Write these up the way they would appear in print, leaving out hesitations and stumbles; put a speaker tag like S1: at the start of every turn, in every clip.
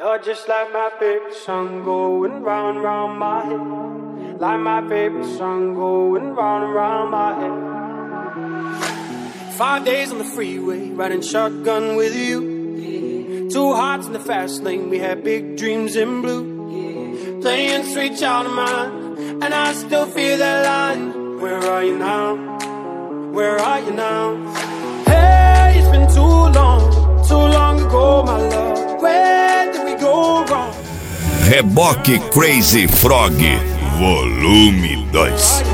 S1: You're just like my favorite song going round and round my head. Like my favorite song going round and round my head. 5 days on the freeway, riding shotgun with you. Two hearts in the fast lane, we had big dreams in blue. Playing Sweet Child of Mine, and I still feel that line. Where are you now? Where are you now? Hey, it's been too long ago, my love. Where did we go wrong?
S2: Reboque Crazy Frog, volume 2.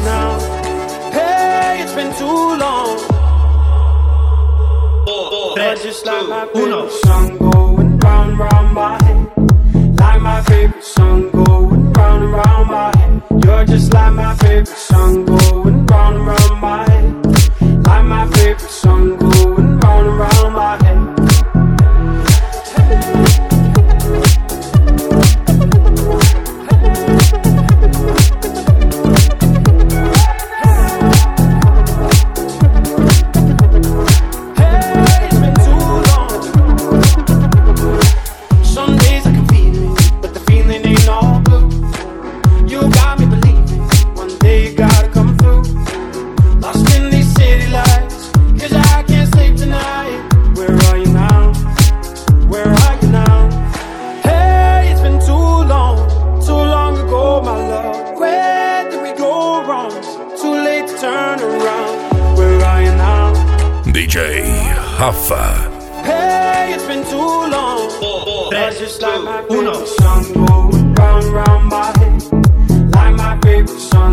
S1: Hey, it's been too long.
S3: 3,
S1: Just like my
S3: 2,
S1: favorite
S3: 1.
S1: song going round and round my head. Like my favorite song going round and round my head. You're just like my favorite song going round and round my head. Like my favorite song going round and round my head.
S2: DJ Rafa.
S1: Hey, it's been too long.
S3: 3,
S1: Just like my
S3: 2, 1.
S1: favorite song going round and round my head. Like my favorite song